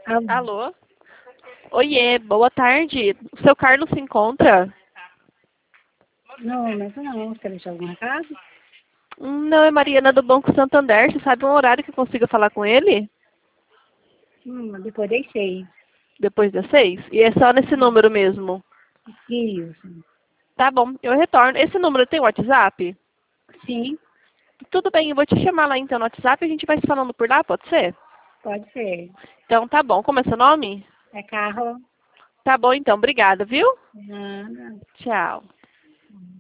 Alô? Alô? Oiê, boa tarde. O seu Carlos se encontra? Não, mas não. Você quer deixar algum recado? Não, é Mariana do Banco Santander. Você sabe um horário que eu consiga falar com ele? Depois deixei. Depois das 6? E é só nesse número mesmo? Isso. Tá bom, eu retorno. Esse número tem WhatsApp? Sim, Tudo bem, eu vou te chamar lá então no WhatsApp e a gente vai se falando por lá, pode ser? pode ser. Então tá bom. Como é seu nome? É carro? Tá bom então, obrigada, viu? Nada. Tchau.